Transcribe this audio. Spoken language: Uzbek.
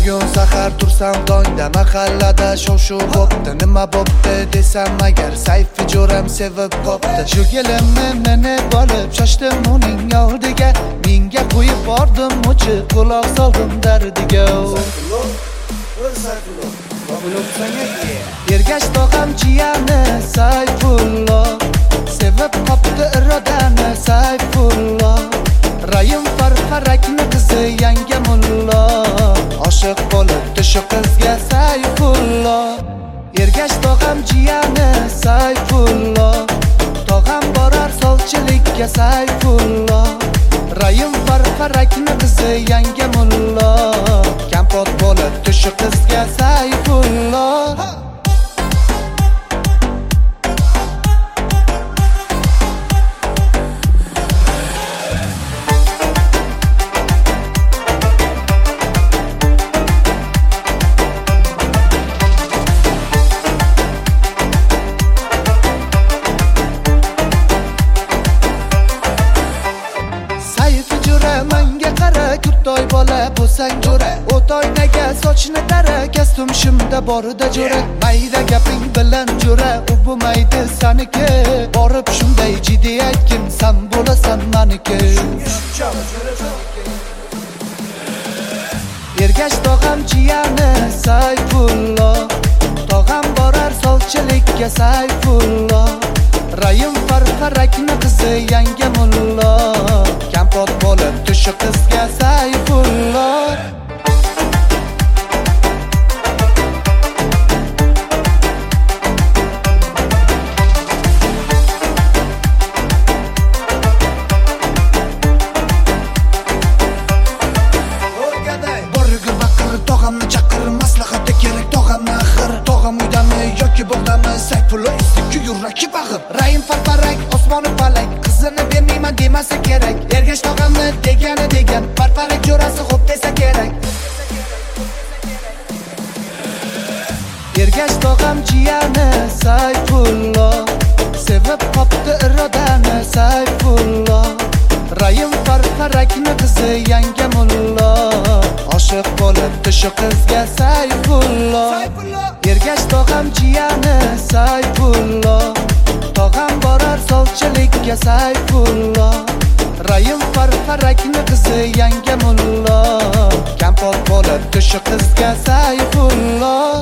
Bugun sahar tursam tongda mahallada shov-shuv bo'pti. Nima bo'pti desam agar Sayfi jo'ram sevib qopti. Shu kelimni meni bo'lib shoshdim uning oldiga. Menga qo'yib bordim o'chi quloq soldim dardiga. Ergash tog'am jiyani Sayfulloh, sevib qopti irodani Sayfulloh. Rayim farfarakni qizi yangi mullo, oshiq bo'libdi shu qizga Sayfulloh. Ergash tog'am jiyani Sayfulloh, tog'am borar solchilikka Sayfulloh. Rayim farfarakni qizi yangi mullo, kampot bo'libdi shu qizga Sayfulloh. Manga qara, kurtoy bola bo'lsang jo'ra. O'toynaga sochni tara, kastum shimda borida jo'ra. Mayda gaping bilan jo'ra, u bo'lmaydi saniki. Borib shunday jiddiy aytgin, san bo'lasan maniki. Ergash tog'am jiyani Sayfulloh, tog'am borar solchilikka Sayfulloh. Rayim farfarakni qizi yangi mullo, kampot bo'libdi shu qizga Sayfulloh. Borga baqir, tog'amni chaqir, maslahati kerak tog'amni axir. Tog'am uydami yoki bog'dami, Sayfulloh istikku yuraki bag'ib. Rayim farfarak, osmoni falak, qizini bermayman demasa kerak. Ergash tog'amni degani degan, farfarak jo'rasi xo'p desa kerak. Ergash tog'am jiyani Sayfulloh, sevib qopti irodani Sayfulloh. Rayim farfarakni qizi yangi mullo, oshiq bo'libdi shu qizga Sayfulloh. Ergash tog'am jiyani Sayfulloh, tog'am borar solchilikka Sayfulloh. Rayim farfarakni qizi yangi mullo, kampot bo'libdi shu qizga Sayfulloh.